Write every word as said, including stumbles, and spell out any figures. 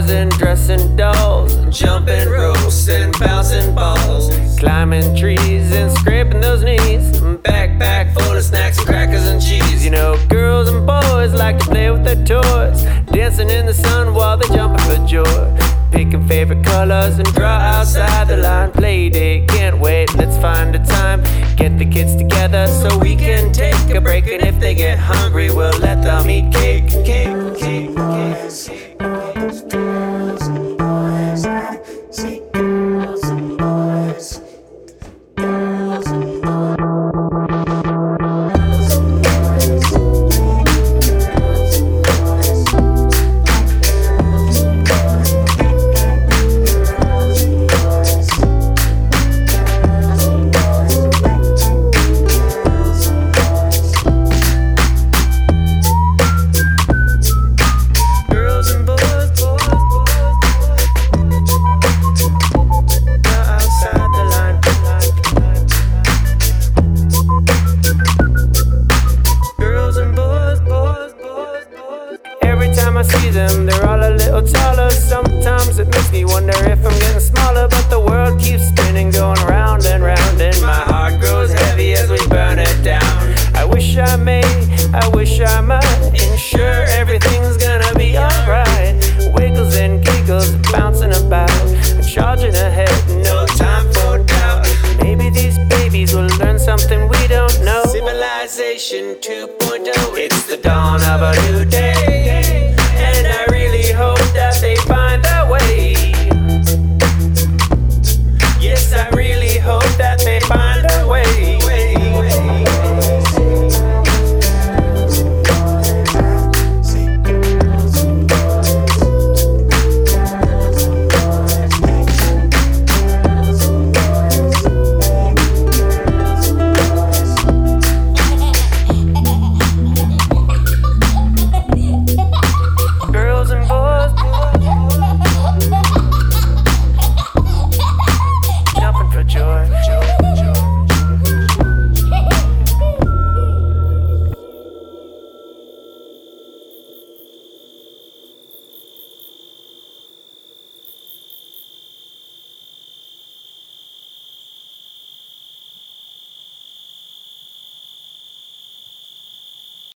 cars and dressing dolls, jumping ropes and bouncing balls, climbing trees and scraping those knees, backpack full of snacks and crackers and cheese. You know, girls and boys like to play with their toys, dancing in the sun while they jumping for joy, picking favorite colors and draw outside the line. Play date, can't wait, let's find a time, get the kids together so we can take a break. And if they get hungry, we'll let them eat cake, cake, cake, cake. Girls, girls, boys, I see.